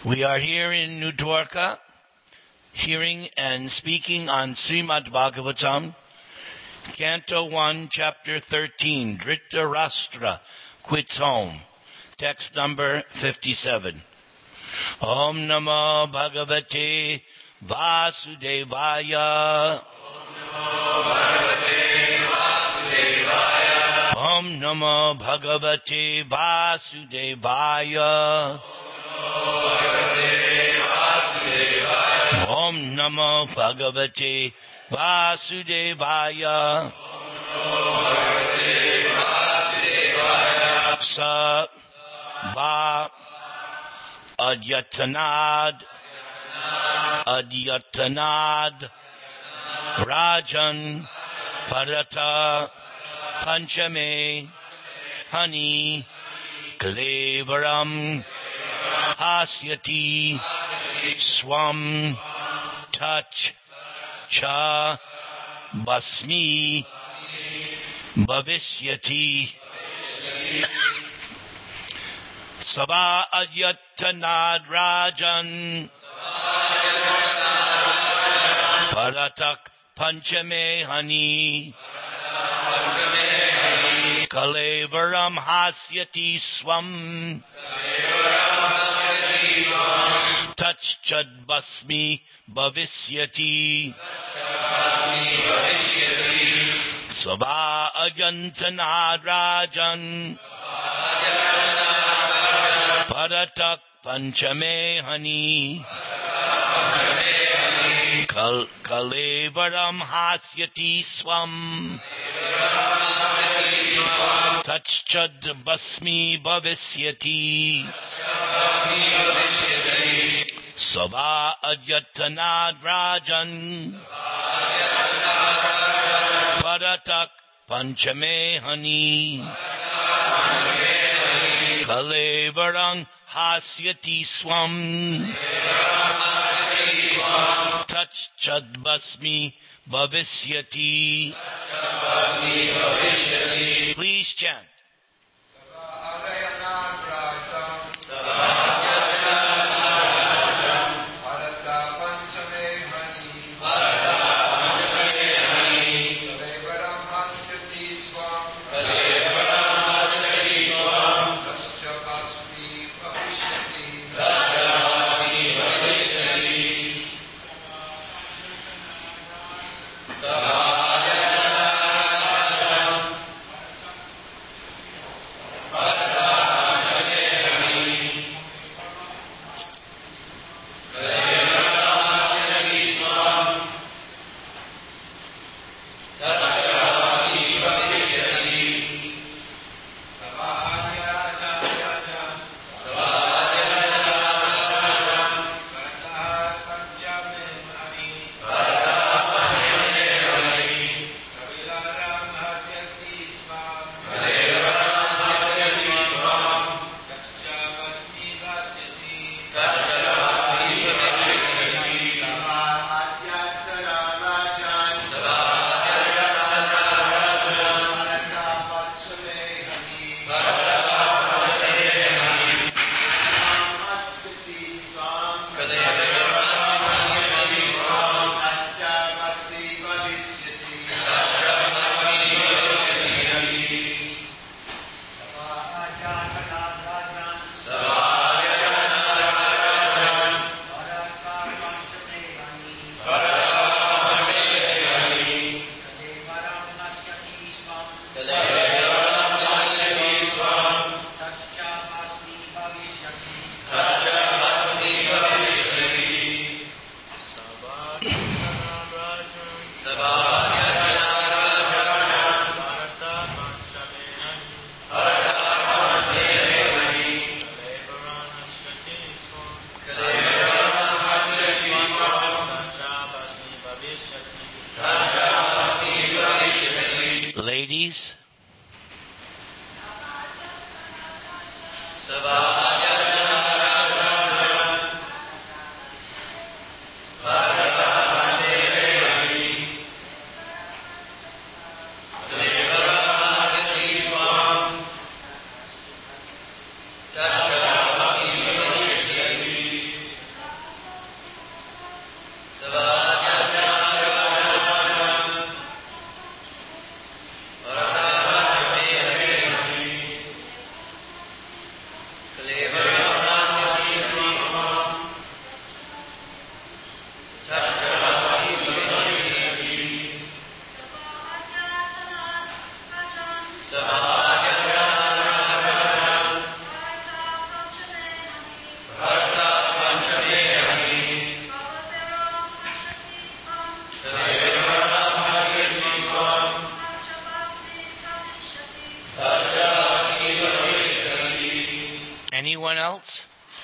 We are here in New Dwarka, hearing and speaking on Srimad Bhagavatam, Canto 1, Chapter 13, Dhritarashtra quits home, text number 57. Om Namo Bhagavate Vasudevaya. Om Namo Bhagavate Vasudevaya. Om Namo Bhagavate Vasudevaya. Sa Va Adyatanad Rajan Parata Panchame Hani Klevaram Hasyati Swam Touch Cha Basmi Bhavishyati Sabha Adyatanad Rajan Paratak Panchame Hani Kalevaram Hasyati Swam Touch Chad Basmi Bhavishyati Sabha Ajantanad Rajan Paratak Panchame Hani Kalevaram Hasyati Swam Touch Chad Basmi Bhavishyati Sabha Adyatanad Rajan Paratak Panchame Hani Kalevaram Hasyati Swam Touch Chad Basmi Bhavishyati. Please chant. Ladies,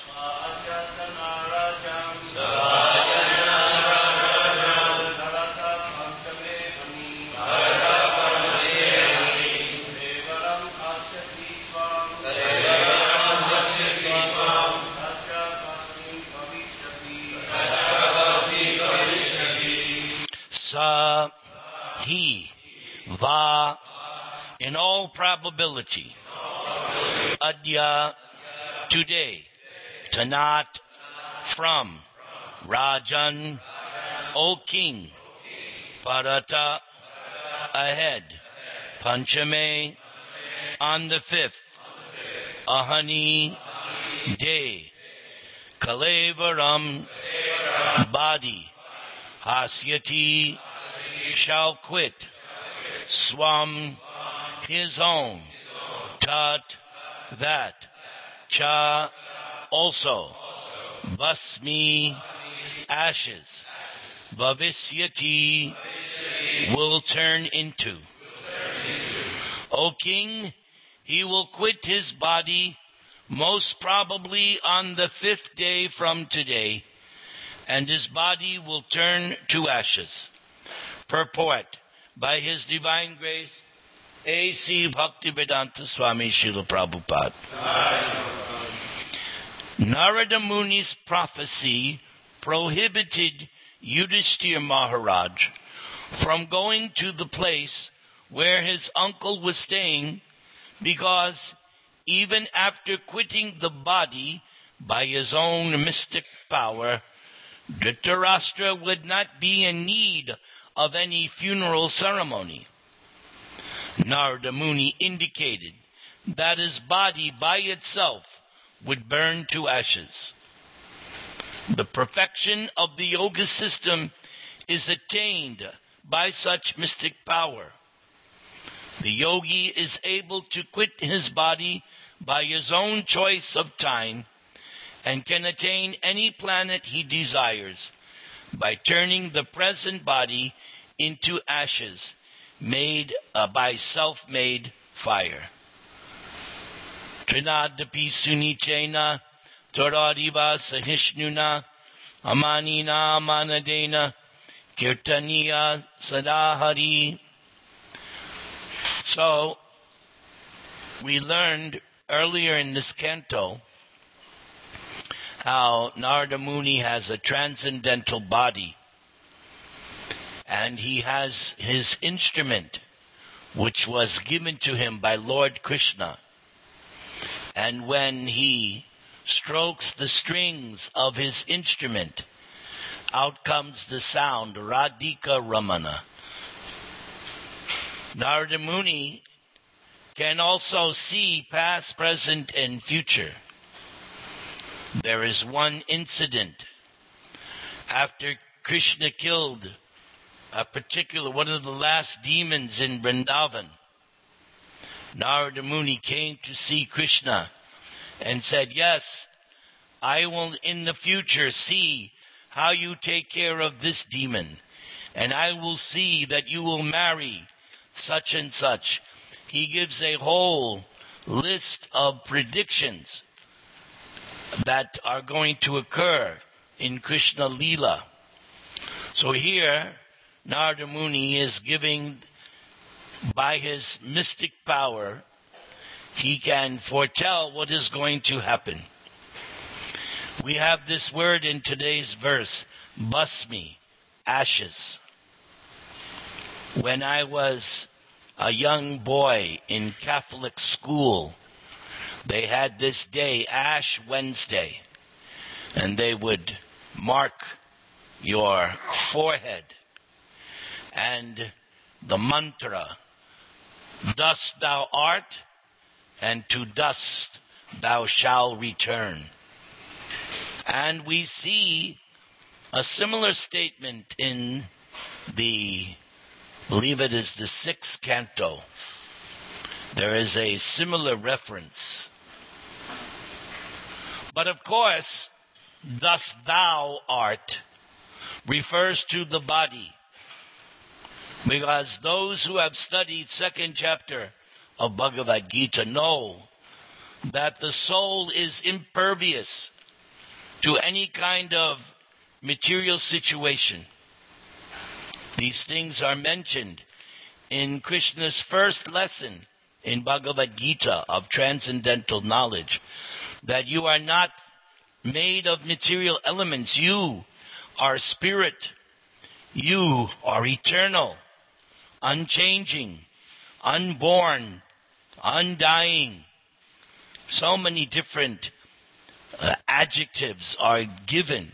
Sa, he, va, in all probability, adya, today, tanat, from, rajan, O king, parata, ahead, panchame, on the 5th, ahani, day, kalevaram, body, hasyati, shall quit, swam, his own, tat, that, cha, also, basmi, ashes, bhavisyati, will turn into. O king, he will quit his body most probably on the 5th day from today, and his body will turn to ashes. Purport, by his divine grace, A.C. Bhaktivedanta Swami Srila Prabhupada. Narada Muni's prophecy prohibited Yudhishthira Maharaj from going to the place where his uncle was staying, because even after quitting the body by his own mystic power, Dhritarashtra would not be in need of any funeral ceremony. Narada Muni indicated that his body by itself would burn to ashes. The perfection of the yoga system is attained by such mystic power. The yogi is able to quit his body by his own choice of time and can attain any planet he desires by turning the present body into ashes made by self-made fire. Trinadapi sunichena toradiva sahishnuna amanina manadena kirtaniya sadahari. So, we learned earlier in this canto how Narada Muni has a transcendental body, and he has his instrument, which was given to him by Lord Krishna. And when he strokes the strings of his instrument, out comes the sound, Radhika Ramana. Narada Muni can also see past, present, and future. There is one incident after Krishna killed one of the last demons in Vrindavan. Narada Muni came to see Krishna and said, "Yes, I will in the future see how you take care of this demon, and I will see that you will marry such and such." He gives a whole list of predictions that are going to occur in Krishna Leela. So here, Narada Muni is giving, by his mystic power, he can foretell what is going to happen. We have this word in today's verse, basmi, ashes. When I was a young boy in Catholic school, they had this day, Ash Wednesday, and they would mark your forehead, and the mantra, dust thou art, and to dust thou shalt return. And we see a similar statement in I believe it is the 6th canto. There is a similar reference. But of course, dust thou art refers to the body. Because those who have studied 2nd chapter of Bhagavad Gita know that the soul is impervious to any kind of material situation. These things are mentioned in Krishna's first lesson in Bhagavad Gita of transcendental knowledge, that you are not made of material elements. You are spirit. You are eternal, unchanging, unborn, undying. So many different adjectives are given.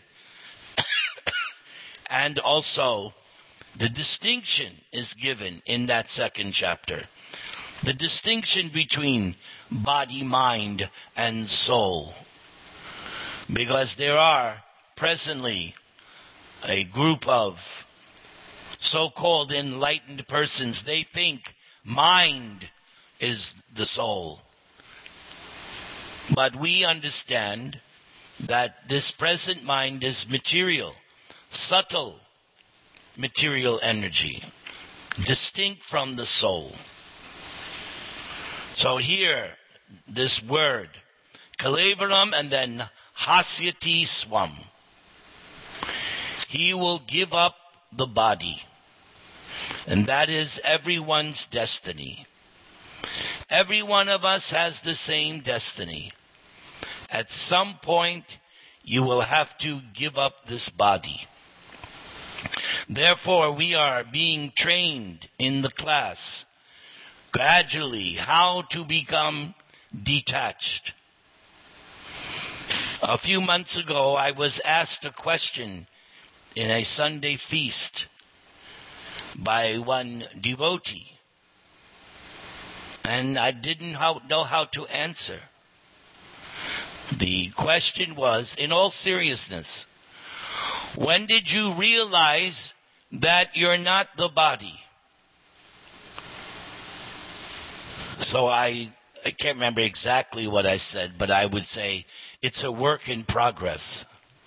And also, the distinction is given in that second chapter. The distinction between body, mind, and soul. Because there are presently a group of so-called enlightened persons. They think mind is the soul. But we understand that this present mind is material, subtle material energy, distinct from the soul. So here, this word, Kalevaram and then Hasyati Swam. He will give up the body. And that is everyone's destiny. Every one of us has the same destiny. At some point, you will have to give up this body. Therefore, we are being trained in the class gradually how to become detached. A few months ago, I was asked a question in a Sunday feast by one devotee, and I didn't know how to answer. The question was, in all seriousness, when did you realize that you're not the body? So I can't remember exactly what I said, but I would say it's a work in progress.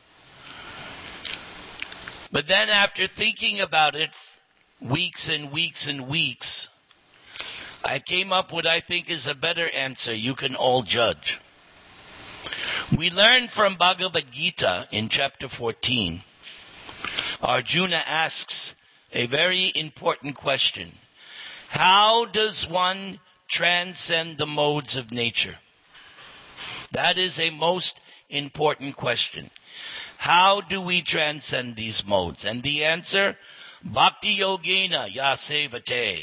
But then after thinking about it weeks and weeks and weeks, I came up with what I think is a better answer. You can all judge. We learn from Bhagavad Gita in chapter 14. Arjuna asks a very important question. How does one transcend the modes of nature? That is a most important question. How do we transcend these modes? And the answer, Bhakti Yogena Yasevate.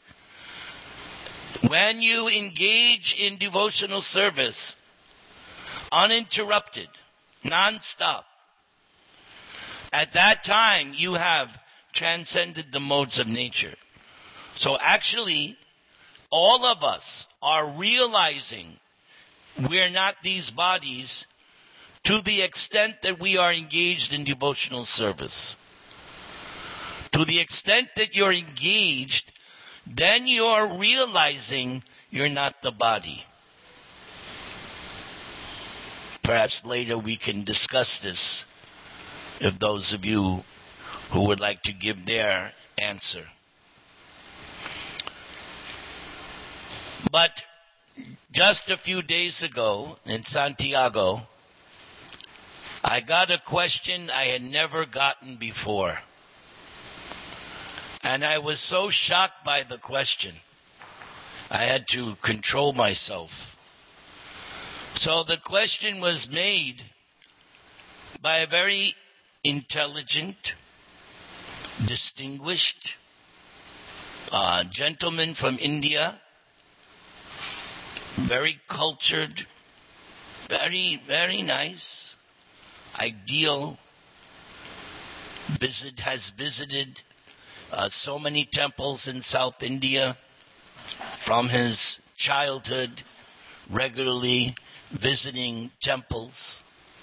When you engage in devotional service, uninterrupted, non-stop, at that time you have transcended the modes of nature. So actually, all of us are realizing we're not these bodies to the extent that we are engaged in devotional service. To the extent that you're engaged, then you're realizing you're not the body. Perhaps later we can discuss this, if those of you who would like to give their answer. But just a few days ago in Santiago, I got a question I had never gotten before. And I was so shocked by the question, I had to control myself. So the question was made by a very intelligent, distinguished gentleman from India, very cultured, very, very nice, ideal, has visited so many temples in South India from his childhood, regularly visiting temples.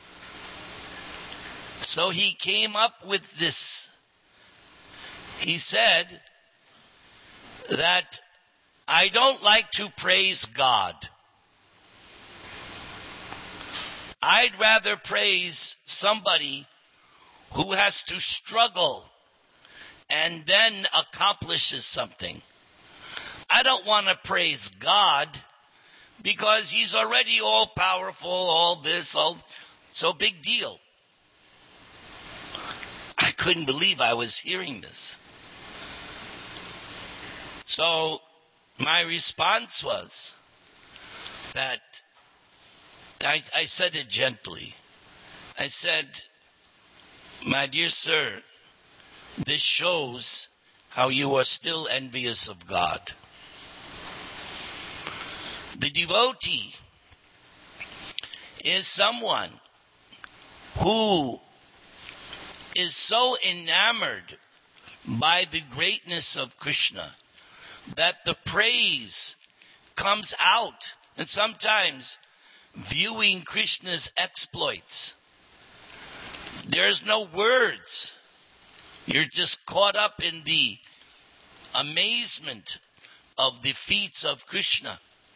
So he came up with this. He said that I don't like to praise God. I'd rather praise somebody who has to struggle and then accomplishes something. I don't want to praise God because he's already all powerful, all this, all so big deal. couldn't believe I was hearing this. So my response was that I said it gently. I said, my dear sir, this shows how you are still envious of God. The devotee is someone who is so enamored by the greatness of Krishna that the praise comes out, and sometimes viewing Krishna's exploits, there's no words. You're just caught up in the amazement of the feats of Krishna.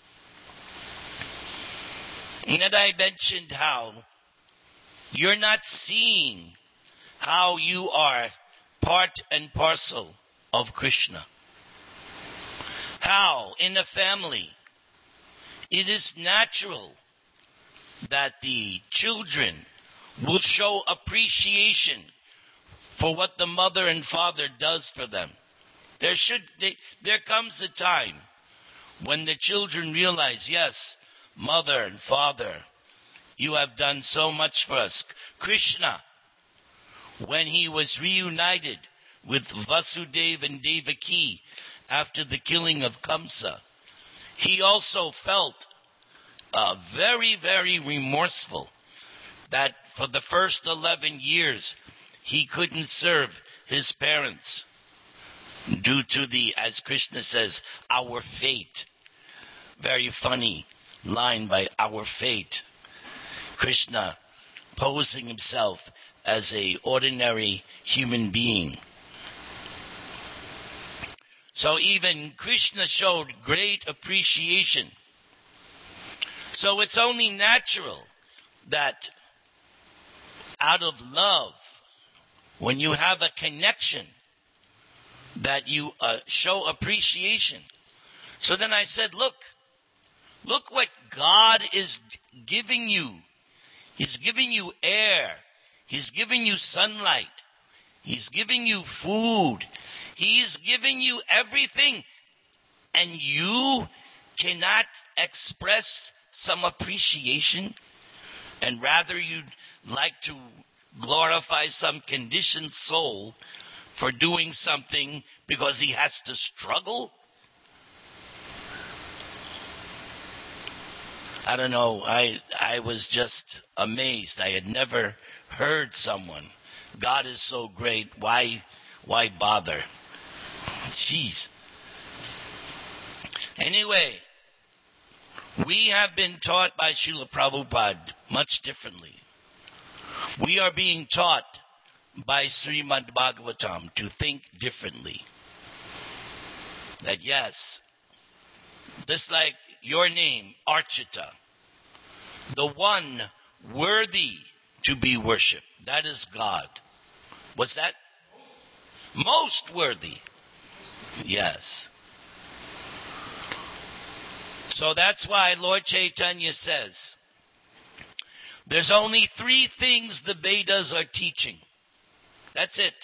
And then I mentioned how you're not seeing how you are part and parcel of Krishna. How in a family it is natural that the children will show appreciation for what the mother and father does for them. There comes a time when the children realize, yes, mother and father, you have done so much for us. Krishna, when he was reunited with Vasudeva and Devaki after the killing of Kamsa, he also felt very, very remorseful that for the first 11 years he couldn't serve his parents due to the, as Krishna says, our fate. Very funny line by our fate. Krishna posing himself as an ordinary human being. So even Krishna showed great appreciation. So it's only natural that out of love, when you have a connection, that you show appreciation. So then I said, look what God is giving you. He's giving you air. He's giving you sunlight. He's giving you food. He's giving you everything. And you cannot express some appreciation. And rather you'd like to glorify some conditioned soul for doing something because he has to struggle. I don't know. I was just amazed. I had never heard someone. God is so great. Why bother? Jeez. Anyway, we have been taught by Srila Prabhupada much differently. We are being taught by Srimad Bhagavatam to think differently. That yes, just like your name, Archita, the one worthy to be worshipped, that is God. What's that? Most worthy. Yes. So that's why Lord Chaitanya says, there's only 3 things the Vedas are teaching. That's it.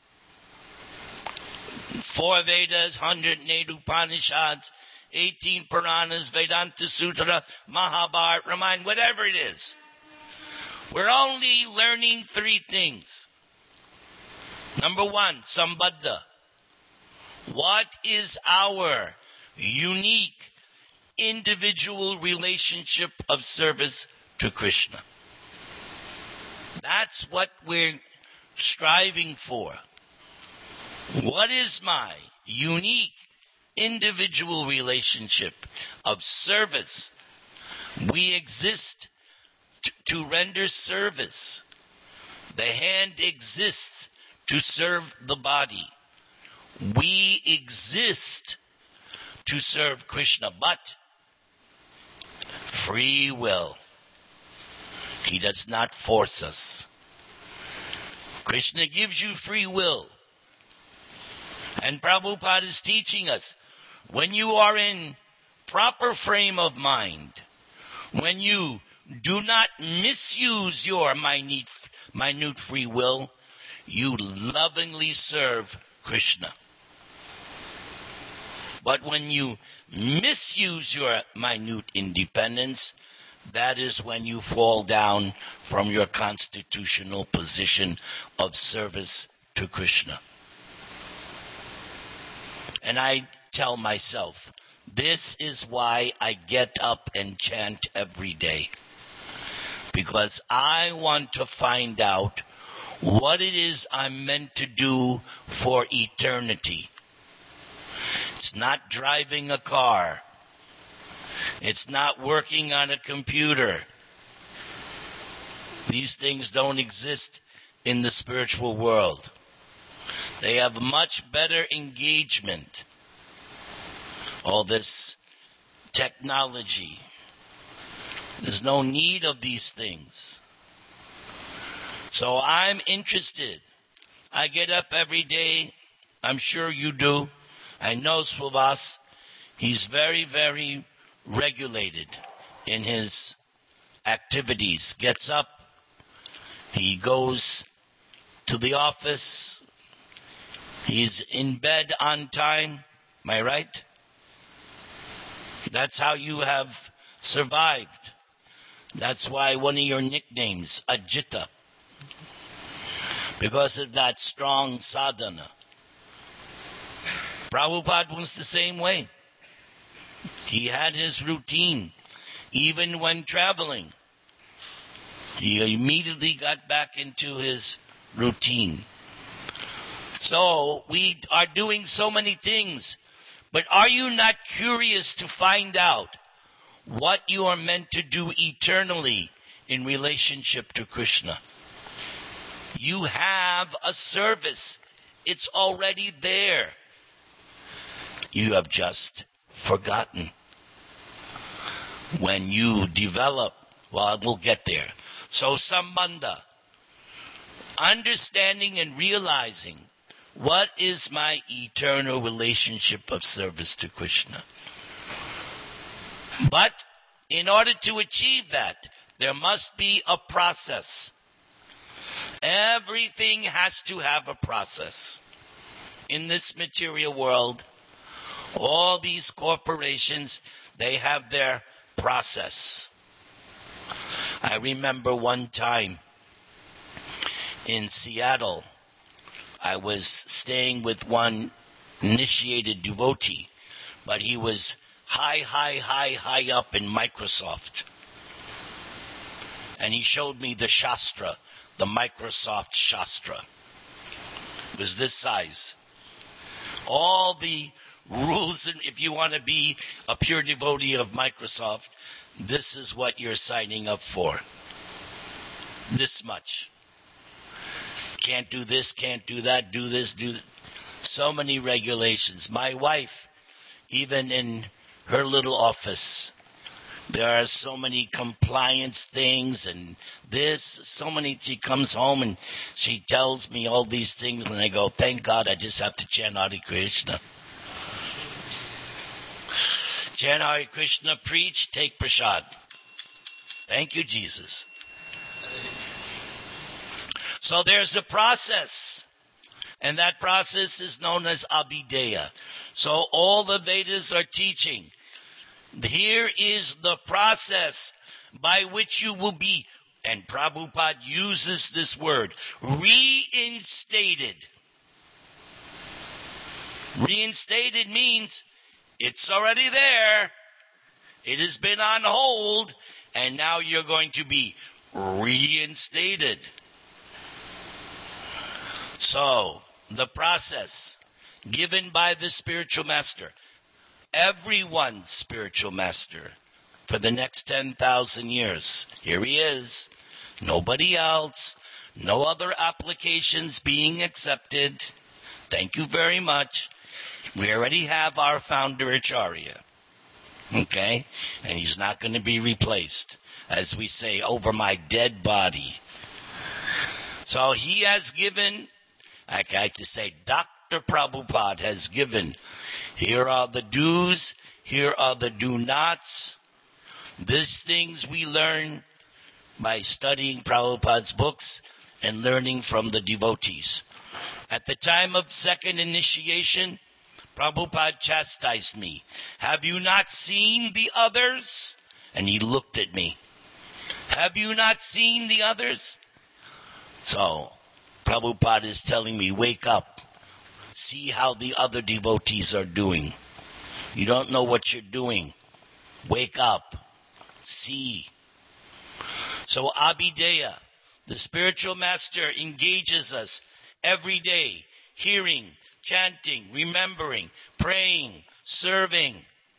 4 Vedas, 108 Upanishads, 18 Puranas, Vedanta Sutra, Mahabharata, Ramayana, whatever it is. We're only learning 3 things. Number 1, Sambandha. What is our unique individual relationship of service to Krishna? That's what we're striving for. What is my unique individual relationship of service? We exist to render service. The hand exists to serve the body. We exist to serve Krishna, but free will. He does not force us. Krishna gives you free will. And Prabhupada is teaching us, when you are in proper frame of mind, when you do not misuse your minute free will, you lovingly serve Krishna. But when you misuse your minute independence, that is when you fall down from your constitutional position of service to Krishna. And I tell myself, this is why I get up and chant every day. Because I want to find out what it is I'm meant to do for eternity. It's not driving a car. It's not working on a computer. These things don't exist in the spiritual world. They have much better engagement. All this technology. There's no need of these things. So I'm interested. I get up every day. I'm sure you do. I know Swavas. He's very, very regulated in his activities. Gets up. He goes to the office. He's in bed on time. Am I right? That's how you have survived. That's why one of your nicknames, Ajita. Because of that strong sadhana. Prabhupada was the same way. He had his routine, even when traveling. He immediately got back into his routine. So we are doing so many things, but are you not curious to find out what you are meant to do eternally in relationship to Krishna? You have a service. It's already there. You have just forgotten. When you develop, well, we'll get there. So sambandha, understanding and realizing what is my eternal relationship of service to Krishna. But in order to achieve that, there must be a process. Everything has to have a process. In this material world, all these corporations, they have their process. I remember one time in Seattle, I was staying with one initiated devotee, but he was high up in Microsoft. And he showed me the Shastra, the Microsoft Shastra. It was this size. All the rules, and if you want to be a pure devotee of Microsoft, this is what you're signing up for. This much. Can't do this, can't do that, do this, do that. So many regulations. My wife, even in her little office, there are so many compliance things and this, so many. She comes home and she tells me all these things and I go, thank God I just have to chant Hare Krishna. Chant Hare Krishna, preach, take prasad. Thank you, Jesus. So there's a process. And that process is known as Abhideya. So all the Vedas are teaching. Here is the process by which you will be, and Prabhupada uses this word, reinstated. Reinstated means it's already there. It has been on hold, and now you're going to be reinstated. So, the process given by the spiritual master, everyone's spiritual master, for the next 10,000 years. Here he is. Nobody else. No other applications being accepted. Thank you very much. We already have our founder Acharya. Okay? And he's not going to be replaced. As we say, over my dead body. So he has given, I like to say, Dr. Prabhupada has given. Here are the do's. Here are the do-nots. These things we learn by studying Prabhupada's books and learning from the devotees. At the time of second initiation, Prabhupada chastised me. Have you not seen the others? And he looked at me. Have you not seen the others? So, Prabhupada is telling me, wake up. See how the other devotees are doing. You don't know what you're doing. Wake up. See. So Abhideya, the spiritual master, engages us every day, hearing, chanting, remembering, praying, serving.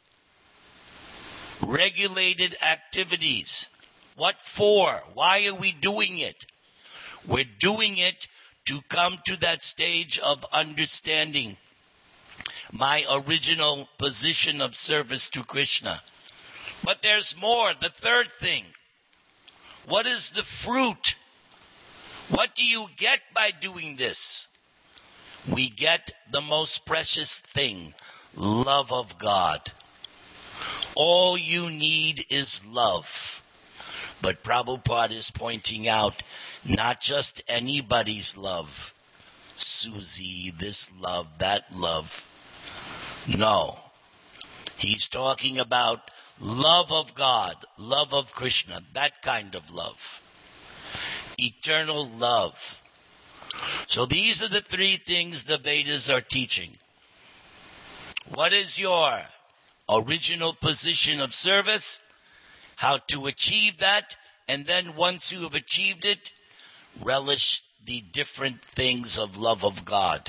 Regulated activities. What for? Why are we doing it? We're doing it to come to that stage of understanding my original position of service to Krishna. But there's more. The third thing. What is the fruit? What do you get by doing this? We get the most precious thing, love of God. All you need is love. But Prabhupada is pointing out, not just anybody's love. Susie, this love, that love. No. He's talking about love of God, love of Krishna, that kind of love. Eternal love. So these are the three things the Vedas are teaching. What is your original position of service? How to achieve that, and then once you have achieved it, relish the different things of love of God.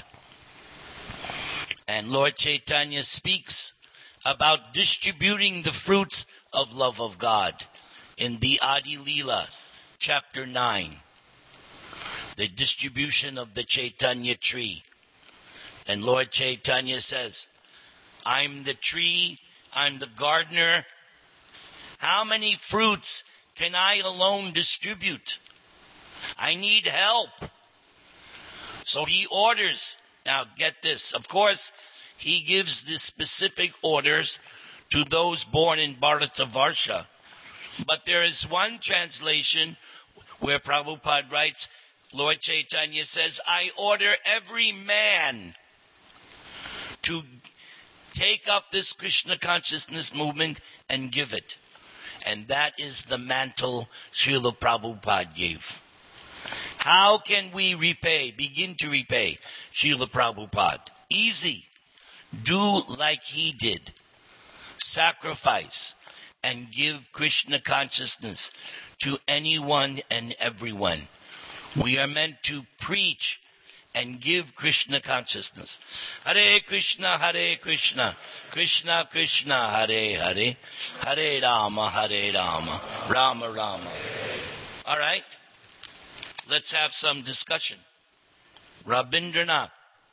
And Lord Chaitanya speaks about distributing the fruits of love of God in the Adi Leela, chapter 9. The distribution of the Chaitanya tree. And Lord Chaitanya says, I'm the tree, I'm the gardener. How many fruits can I alone distribute? I need help. So he orders. Now get this. Of course, he gives the specific orders to those born in Bharatavarsha. But there is one translation where Prabhupada writes, Lord Chaitanya says, I order every man to take up this Krishna consciousness movement and give it. And that is the mantle Srila Prabhupada gave. How can we begin to repay Srila Prabhupada? Easy. Do like he did. Sacrifice and give Krishna consciousness to anyone and everyone. We are meant to preach and give Krishna consciousness. Hare Krishna, Krishna Krishna, Hare Hare, Hare Rama, Rama Rama. All right? Let's have some discussion. Rabindranath.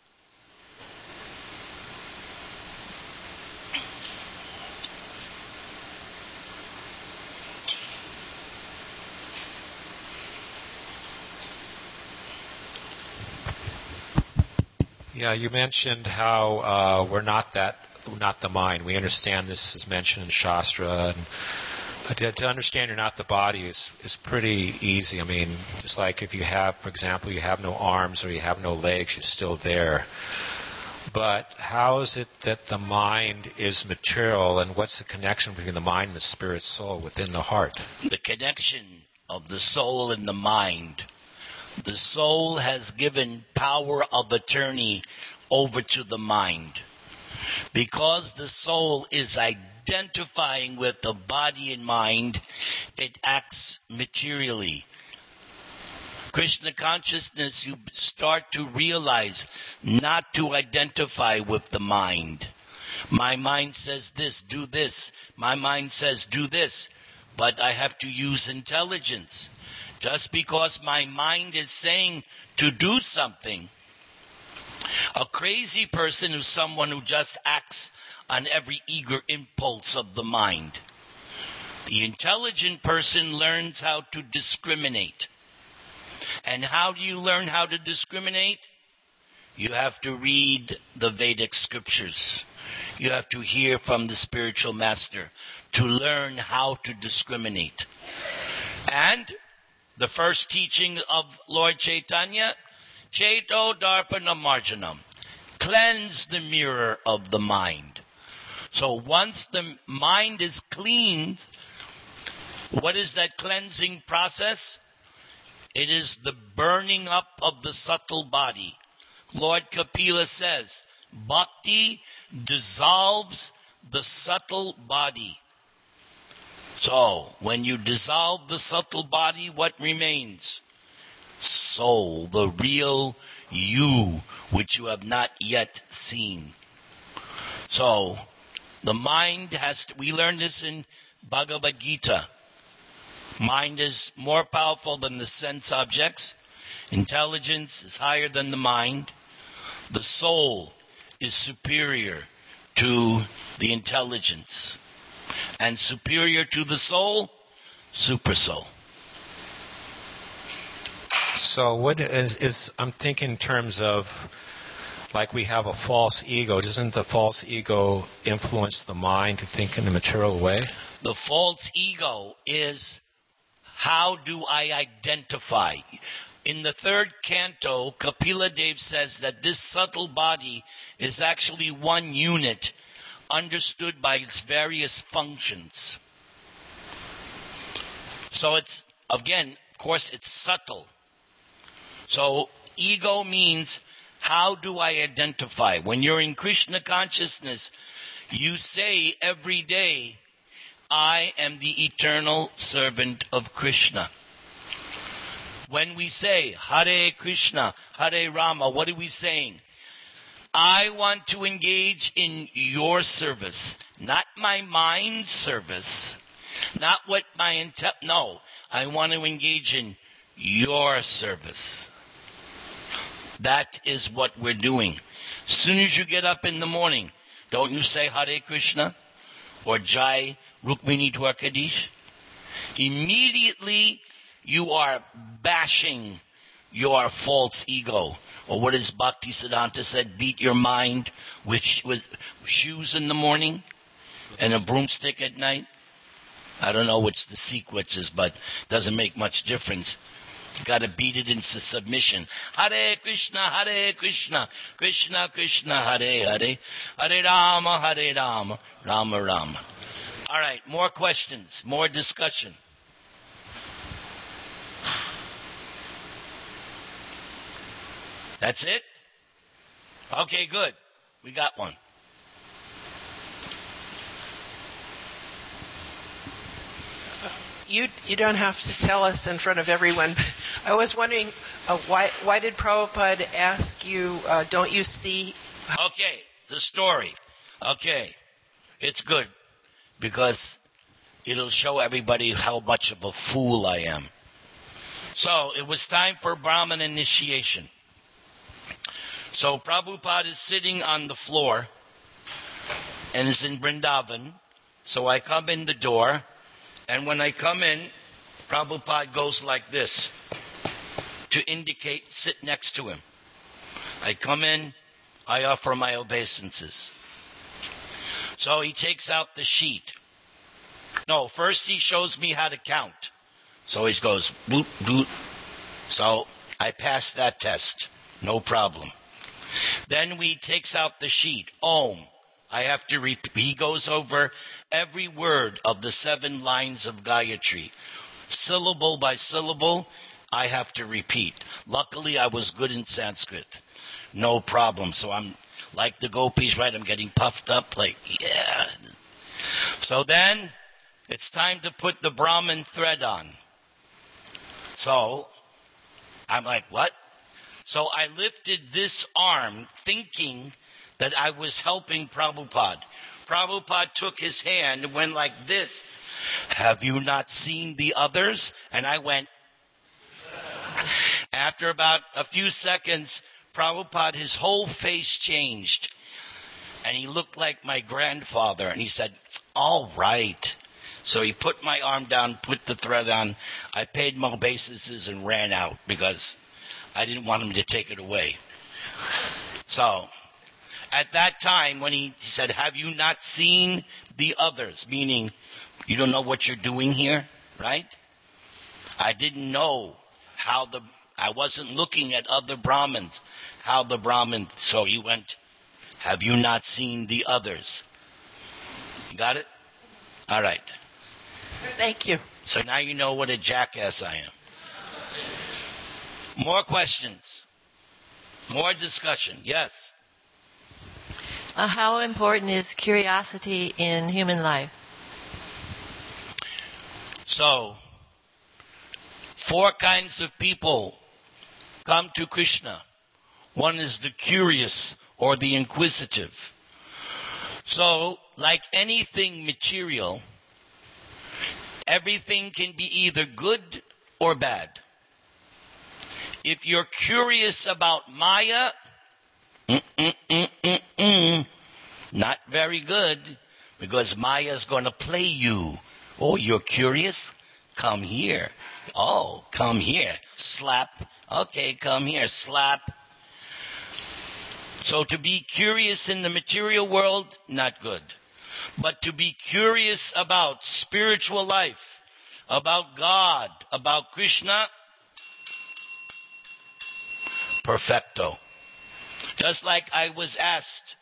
Yeah, you mentioned how we're not the mind. We understand this is mentioned in Shastra, and to understand you're not the body is pretty easy. I mean, just like if you have, for example, you have no arms or you have no legs, you're still there. But how is it that the mind is material, and what's the connection between the mind and the spirit soul within the heart? The connection of the soul and the mind. The soul has given power of attorney over to the mind. Because the soul is identifying with the body and mind, it acts materially. Krishna consciousness, you start to realize not to identify with the mind. My mind says this, do this. My mind says do this. But I have to use intelligence. Just because my mind is saying to do something, a crazy person is someone who just acts on every eager impulse of the mind. The intelligent person learns how to discriminate. And how do you learn how to discriminate? You have to read the Vedic scriptures. You have to hear from the spiritual master to learn how to discriminate. And the first teaching of Lord Chaitanya, Cheto Darpana Marjanam. Cleanse the mirror of the mind. So once the mind is cleaned, what is that cleansing process? It is the burning up of the subtle body. Lord Kapila says, Bhakti dissolves the subtle body. So, when you dissolve the subtle body, what remains? Soul, the real you, which you have not yet seen. So, the mind has to, we learned this in Bhagavad Gita. Mind is more powerful than the sense objects. Intelligence is higher than the mind. The soul is superior to the intelligence. And superior to the soul, super soul. So what is I'm thinking in terms of, like we have a false ego. Doesn't the false ego influence the mind to think in a material way? The false ego is, how do I identify? In the third canto, Kapila Dev says that this subtle body is actually one unit, understood by its various functions. So it's, again, of course, it's subtle. So ego means, how do I identify? When you're in Krishna consciousness, you say every day, I am the eternal servant of Krishna. When we say, Hare Krishna, Hare Rama, what are we saying? I want to engage in your service, not my mind's service, not what my no, I want to engage in your service. That is what we're doing. As soon as you get up in the morning, don't you say Hare Krishna or Jai Rukmini Dwarkadish? Immediately you are bashing your false ego. Or what is Bhaktisiddhanta said, beat your mind with shoes in the morning and a broomstick at night. I don't know which the sequence is, but it doesn't make much difference. You got to beat it into submission. Hare Krishna, Krishna Krishna, Hare Hare, Hare Rama, Rama Rama. All right, more questions, more discussion. That's it? Okay, good. We got one. You don't have to tell us in front of everyone. I was wondering, why did Prabhupada ask you, don't you see? Okay, the story. Okay, it's good because it'll show everybody how much of a fool I am. So it was time for Brahman initiation. So Prabhupada is sitting on the floor and is in Vrindavan. So I come in the door, and when I come in, Prabhupada goes like this to indicate sit next to him. I come in, I offer my obeisances. So he takes out the sheet. No, first he shows me how to count. So he goes, boop, boop. So I passed that test. No problem. Then he takes out the sheet. Om. I have to repeat. He goes over every word of the 7 lines of Gayatri. Syllable by syllable, I have to repeat. Luckily, I was good in Sanskrit. No problem. So I'm like the gopis, right? I'm getting puffed up like, yeah. So then, it's time to put the Brahmin thread on. So, I'm like, what? So I lifted this arm thinking that I was helping Prabhupada. Prabhupada took his hand and went like this. Have you not seen the others? And I went. After about a few seconds, Prabhupada, his whole face changed. And he looked like my grandfather. And he said, all right. So he put my arm down, put the thread on. I paid my obeisances and ran out because I didn't want him to take it away. So, at that time when he said, have you not seen the others? Meaning, you don't know what you're doing here, right? I didn't know I wasn't looking at other Brahmins, so he went, have you not seen the others? Got it? All right. Thank you. So now you know what a jackass I am. More questions? More discussion? Yes. How important is curiosity in human life? So, 4 kinds of people come to Krishna. One is the curious or the inquisitive. So, like anything material, everything can be either good or bad. If you're curious about Maya, not very good, because Maya's going to play you. Oh, you're curious? Come here. Oh, come here. Slap. Okay, come here. Slap. So to be curious in the material world, not good. But to be curious about spiritual life, about God, about Krishna, perfecto. Just like I was asked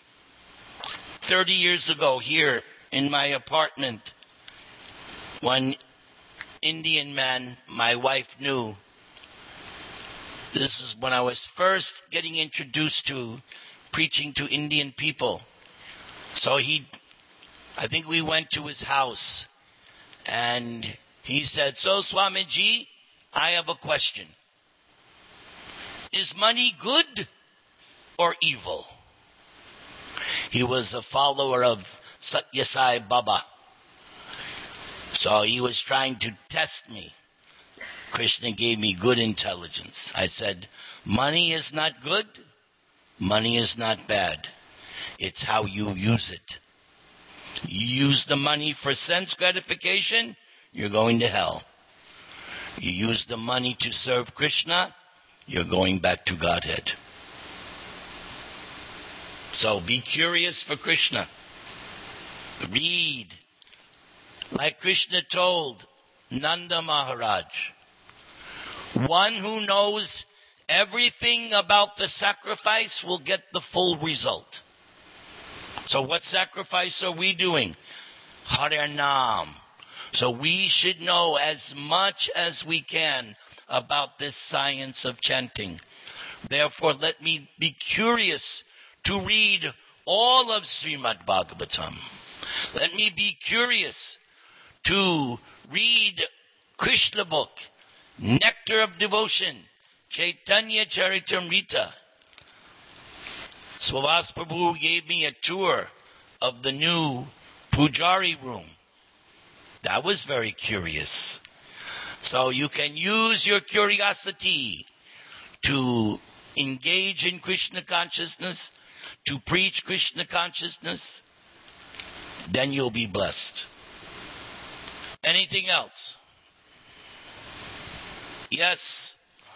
30 years ago here in my apartment, one Indian man my wife knew. This is when I was first getting introduced to preaching to Indian people. So I think we went to his house, and he said, so Swamiji, I have a question. Is money good or evil? He was a follower of Satya Sai Baba. So he was trying to test me. Krishna gave me good intelligence. I said, money is not good, money is not bad. It's how you use it. You use the money for sense gratification, you're going to hell. You use the money to serve Krishna, you're going back to Godhead. So be curious for Krishna. Read. Like Krishna told Nanda Maharaj, one who knows everything about the sacrifice will get the full result. So what sacrifice are we doing? Harinam. So we should know as much as we can about this science of chanting. Therefore, let me be curious to read all of Srimad Bhagavatam. Let me be curious to read Krishna book, Nectar of Devotion, Chaitanya Charitamrita. Swavas Prabhu gave me a tour of the new Pujari room. That was very curious. So you can use your curiosity to engage in Krishna consciousness, to preach Krishna consciousness, then you'll be blessed. Anything else? Yes.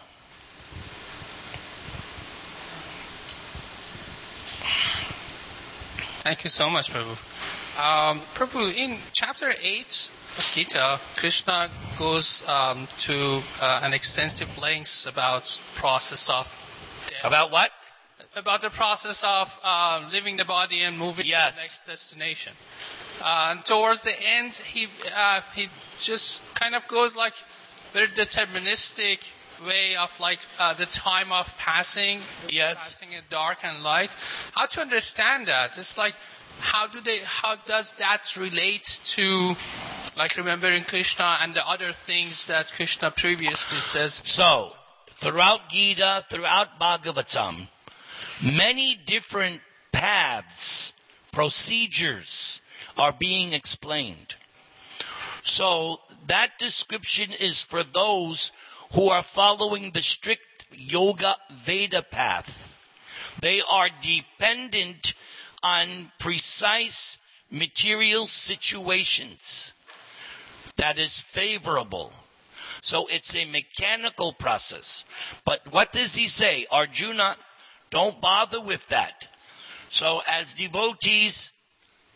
Thank you so much, Prabhu. Prabhu, in chapter 8 of Gita, Krishna goes to an extensive lengths about process of death. About what? About the process of leaving the body and moving to the next destination. Towards the end, he just kind of goes like very deterministic way of like the time of passing, passing in dark and light. How to understand that? It's like how does that relate to like remembering Krishna and the other things that Krishna previously says? So throughout Gita, throughout Bhagavatam, many different paths, procedures are being explained. So that description is for those who are following the strict Yoga Veda path. They are dependent on precise material situations that is favorable. So it's a mechanical process. But what does he say? Arjuna, don't bother with that. So as devotees,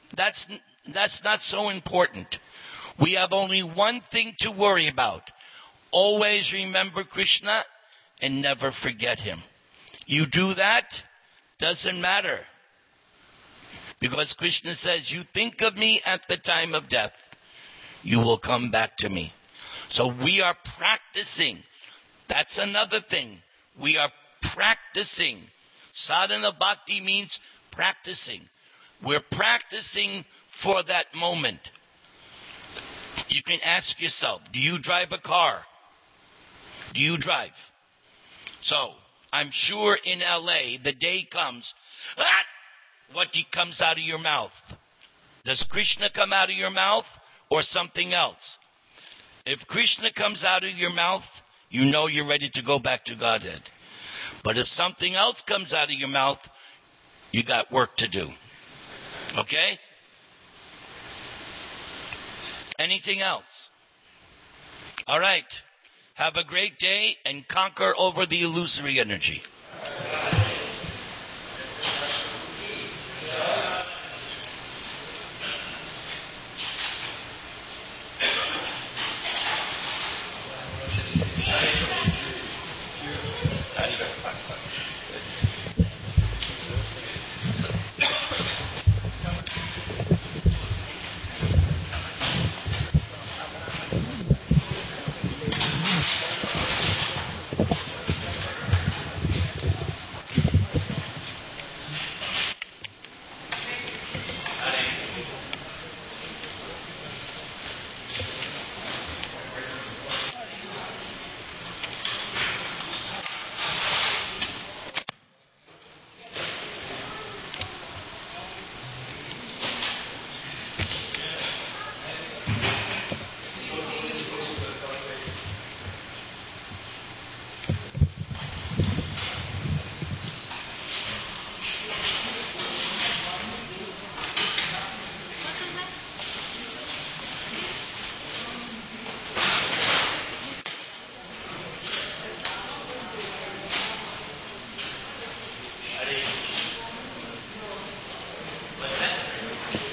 that's not so important. We have only one thing to worry about. Always remember Krishna and never forget him. You do that, doesn't matter. Because Krishna says, you think of me at the time of death, you will come back to me. So we are practicing. That's another thing. We are practicing. Sadhana bhakti means practicing. We're practicing for that moment. You can ask yourself, do you drive a car? Do you drive? So, I'm sure in LA, the day comes, what comes out of your mouth? Does Krishna come out of your mouth or something else? If Krishna comes out of your mouth, you know you're ready to go back to Godhead. But if something else comes out of your mouth, you got work to do. Okay? Anything else? All right. Have a great day and conquer over the illusory energy.